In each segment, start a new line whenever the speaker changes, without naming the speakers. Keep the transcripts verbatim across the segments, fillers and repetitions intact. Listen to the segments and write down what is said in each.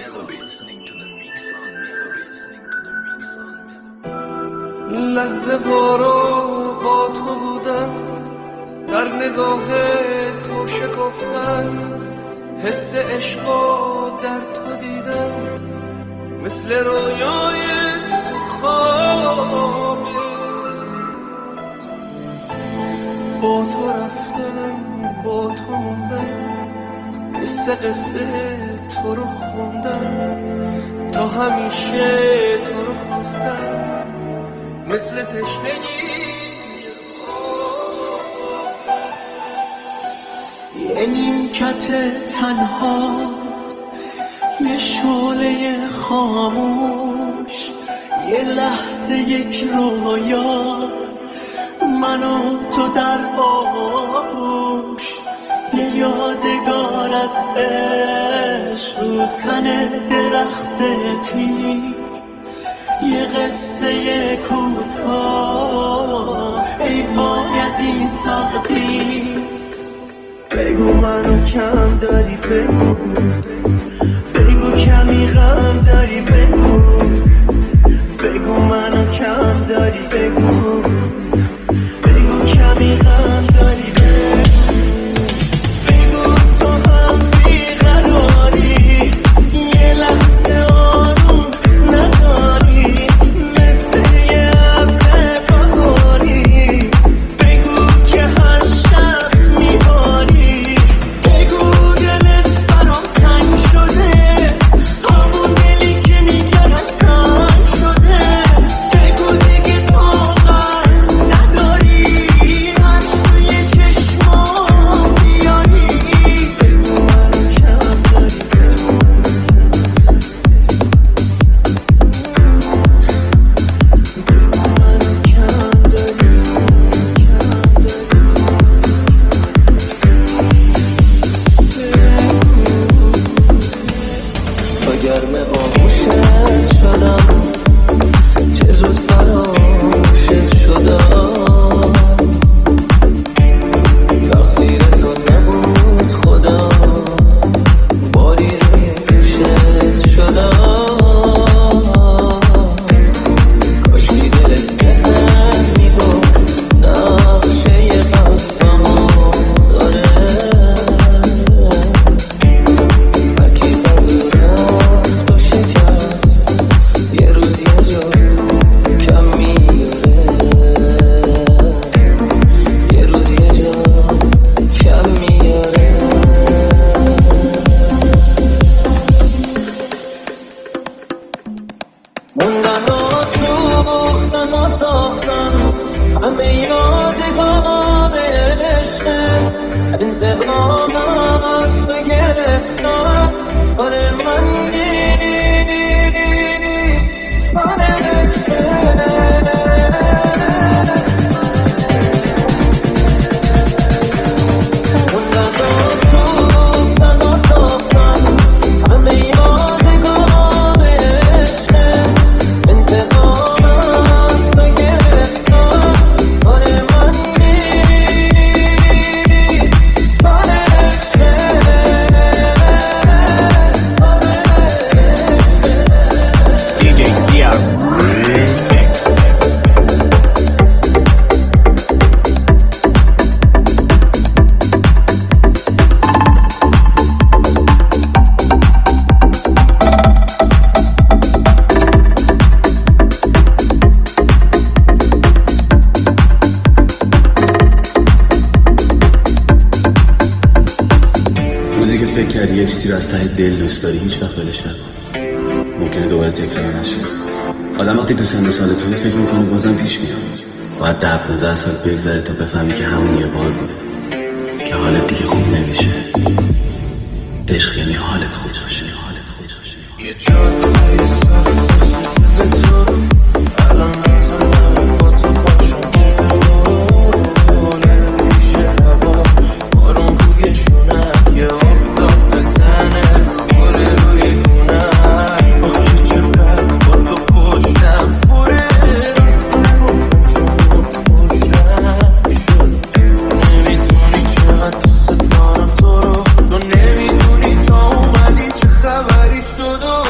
لحظه وارو با تو بودن، در نگاه تو شکفتن، حس عشقو در تو دیدن، مثل رویای تو خوابه. با تو رفتن، با تو موندن، قصه قصه تو رو خوندن، تا همیشه تو رو خواستن، مثل تشنگی.
یه نیمکت تنها، یه شعله خاموش، یه لحظه یک رویا، من و تو در آغوش، یه یادگار از عشق رو تن درخت پیر، یه قصه کوتاه، ای وای از این تقدیر. بگو منو کم داری، بگو بگو کمی غم داری، بگو بگو منو کم داری، بگو بگو کمی غم داری، بگو تو هم بیقراری، یه لحظه آروم نداری، مثل یه ابر بهاری، بگو که هر شب میباری، بگو دلت برام تنگ شده، همون دلی که میگن سنگ شده، بگو دیگه طاقت نداری، هر سوی چشمام بیاری، بگو منو کم داری، بگو منو کم داری، تا گرم آغوشت شدم، چه زود فراموشت شدم، تقصیر تو نبود خدا، باری روی دوشت شدم، کاشکی دلت بهم میگفت نقشه قلبمو داره، هرکی زد و رفت و شکست، یه روز یه جا کم میاره، یه روز یه جا کم میاره. موندن و سوختن و ساختن، همه یادگار عشقه، انتقام از تو گرفتن، کار من نیست، کار عشقه. موندن و سوختن و ساختن، همه یادگار عشقه، انتقام از تو گرفتن، کار من نیست، کار عشقه، کار عشقه.
دی جی سیار ریمیکس.
روزی که فکر کردی یه چیزی رو از ته دل دوست داری، هیچ وقت ولش نکن، ممکنه دوباره تکرار نشه. آدم وقتی تو سن سالتونه فکر میکنه بازم پیش میاد، باید ده پونزده سال بگذره تا بفهمی که همون یه بار بوده، که حالت دیگه خوب نمیشه. عشق یعنی حالت خوب باشه، حالت خوب باشه.
یه جاده سخت مثل دل تو، الان نزنم با تو خوشم دیوونه، میشه هوا بارون روی شونت، یه آفتاب بزنه گل روی گونت، آخه چقدر با تو پشتم بوره، راست نگفتم چون خوشم شد، نمیدونی چقدر دوست دارم تو رو، تو نمیدونی تا اومدی چه خبری شد.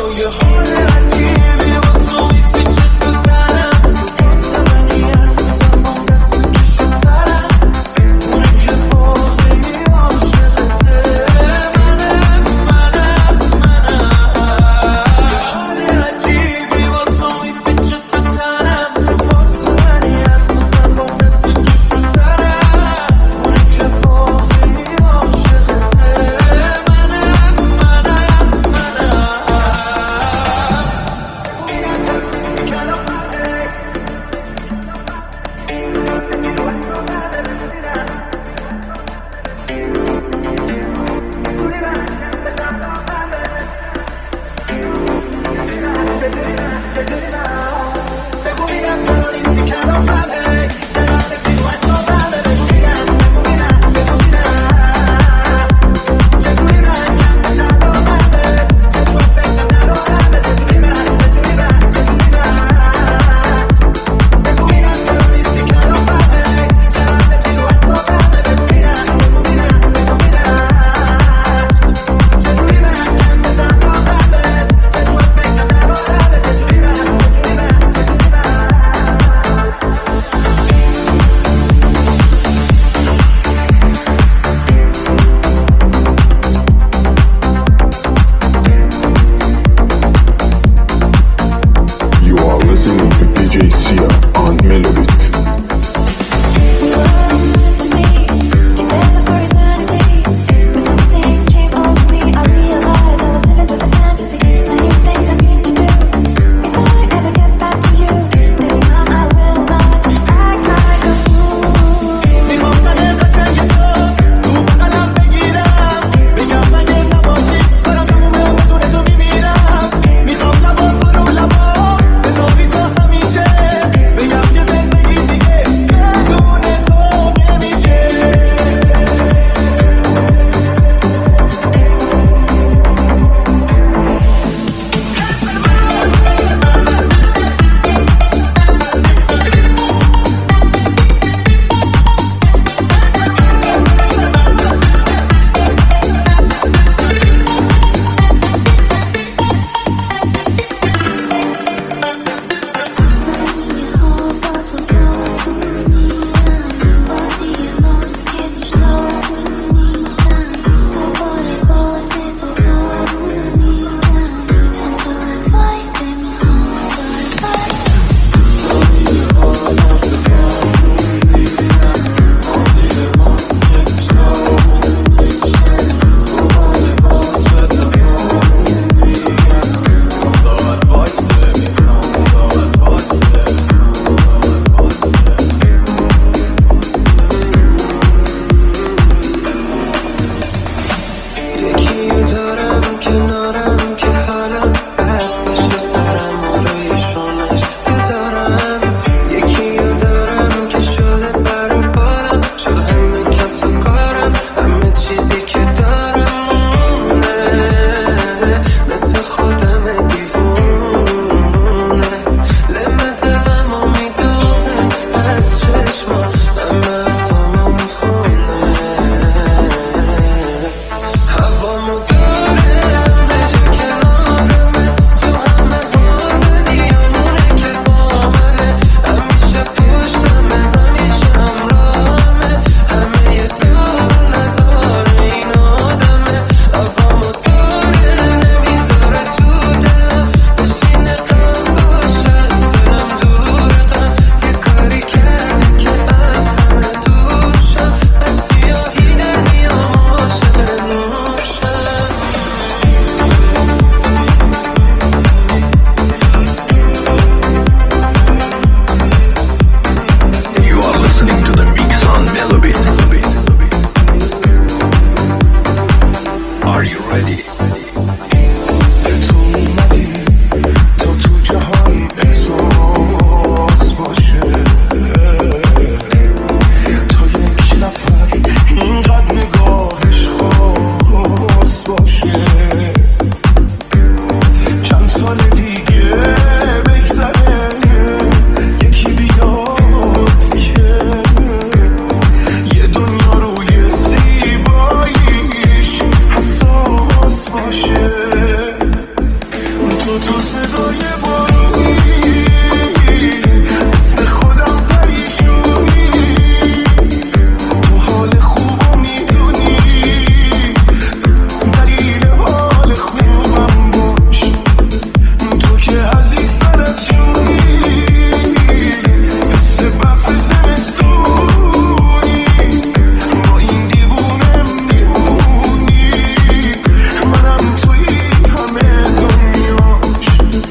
Manam توی همه دنیا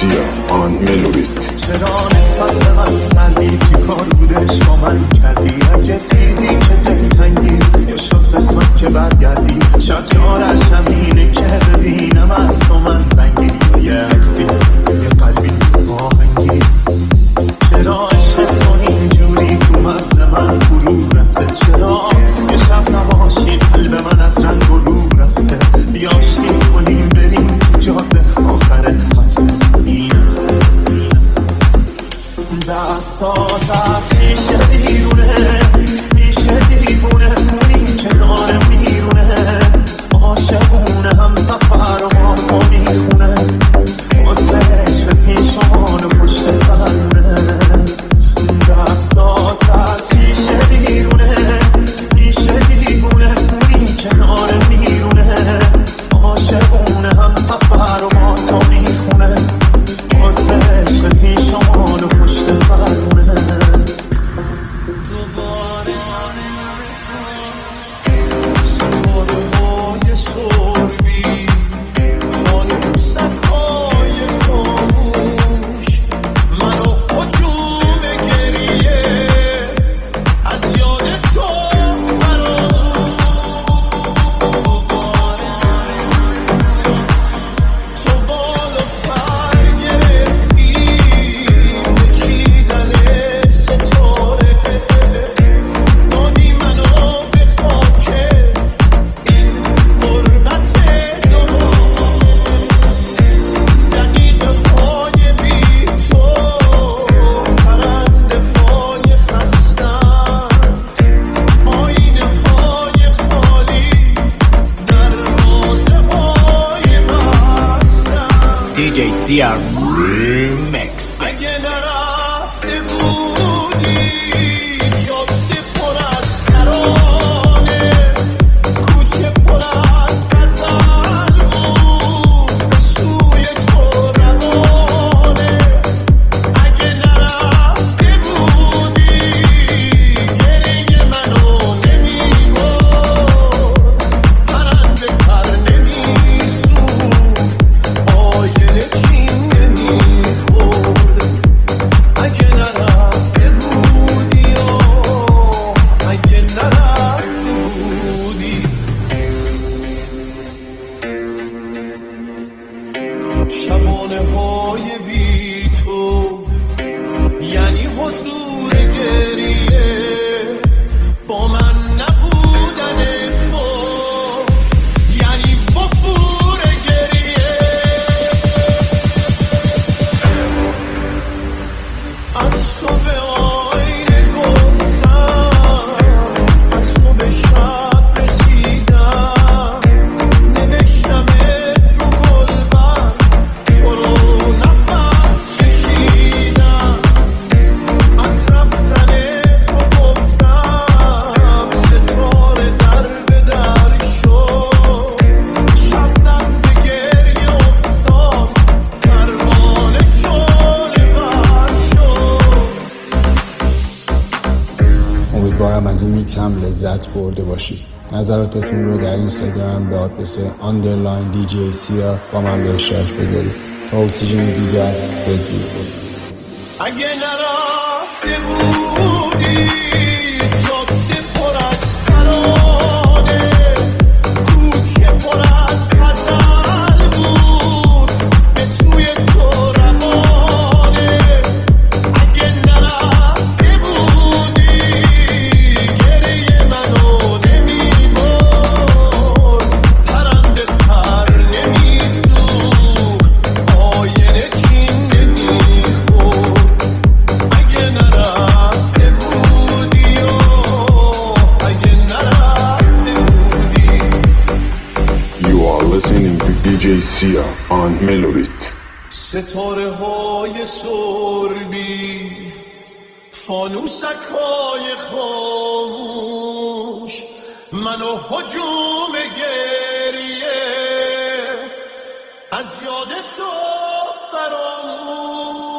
سیا آن ملویت.
چرا نسبت به من سردی که کار بودش با من کردی؟ اگه دیدی که دلتنگی یا شد قسمت که برگردی، شاید چارش همینه که ببینم از تو من زنگی، یه عکسی یه قلبی آهنگی. چرا عشق تو اینجوری تو مغز من فرو رفته؟ چرا یه شب نباشی قلب من از رنگ و رو رفته؟ بیاشتی کنیم بریم تو جاده آخر هفته. این دستات از میشه بیرونه، میشه دیوونه اونی که داره میرونه، عاشقونه هم سفر و ما تو میخونه، باز به عشقت این شمان و پشت فرمونه. دستات از میشه بیرونه، میشه دیوونه اونی که داره میرونه، عاشقونه هم سفر و ما تو میخونه، باز به عشقت این شمان و پشت فرمونه. ستاره های سربی، فانوسک های خاموش، منو هجوم گریه از یاد تو فراموش. تو بال و پر گرفتی به چیدن ستاره، دادی منو به خاک این غربت دوباره. دقیقه های بی تو پرنده های خستن، آینه های خالی دروازه های بستن.
دی جی سیار Remix.
اگه نرفته بودی جاده پر از ترانه، کوچه پر از غزل بود به سوی تو روانه. اگه نرفته بودی گریه منو نمیبرد، پرنده پر نمیسوخت، آینه چین نمیخورد. اگه نرفته بودی آه، اگه نرفته بودی. شبانه های بی تو یعنی حضور گریه، با من نبودن تو یعنی وفور گریه. از تو به آینه گفتم، از تو به شب رسیدم، نوشتمت رو گلبن، تو رو نفس کشیدم. از رفتن تو گفتم ستاره در به در شد، شبنم به گریه افتاد، پروانه شعله ور شد.
امیدوارم از این میکسم لذت برده باشید. نظراتتون رو در اینستاگرام به آدرس آندرلاین دی جی سیا با من به اشتراک بذارید. تا اکسیژن دیگر بدرود.
اگه نرفته بودی جاده پر از ترانه، کوچه پر از غزل بود به سوی تو روانه. اگه نرفته بودی گریه منو نمیبرد، پرنده پر نمیسوخت، آینه چین نمیخورد. اگه نرفته بودی آه، اگه نرفته بودی.
You are listening to دی جی سیا on Melobit.
ستاره های سربی، فانوسک های خاموش، منو هجوم گریه از یاد تو فراموش.